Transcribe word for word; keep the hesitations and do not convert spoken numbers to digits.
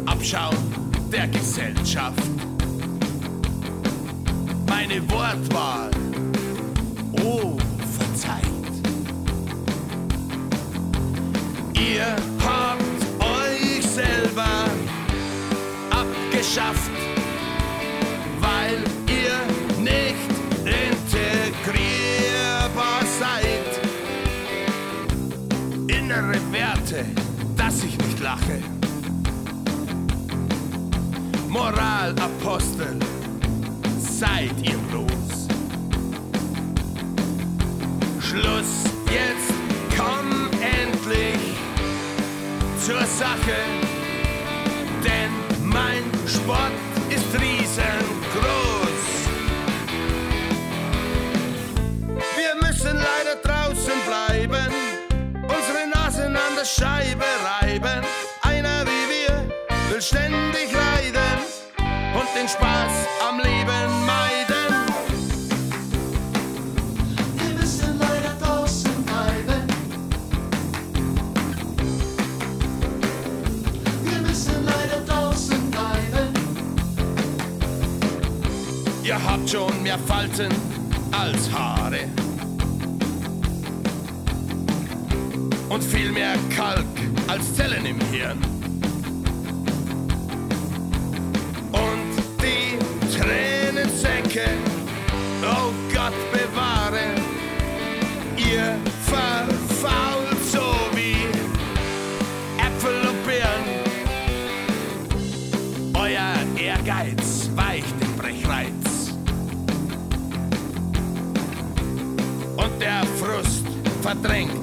Abschaum der Gesellschaft. Meine Wortwahl, oh, verzeiht. Ihr habt euch selber abgeschafft, weil ihr nicht integrierbar seid. Innere Werte, dass ich nicht lache. Moralapostel, seid ihr bloß. Schluss, jetzt komm endlich zur Sache, denn mein Sport ist riesengroß. Wir müssen leider draußen bleiben, unsere Nasen an der Scheibe reiben. Einer wie wir will ständig leiden und den Spaß am Leben meiden. Wir müssen leider draußen bleiben. Wir müssen leider draußen bleiben. Ihr habt schon mehr Falten als Haare und viel mehr Kalk als Zellen im Hirn. Und die Tränensäcke, oh Gott bewahre, ihr verfault so wie Äpfel und Birnen. Euer Ehrgeiz weicht den Brechreiz und der Frust verdrängt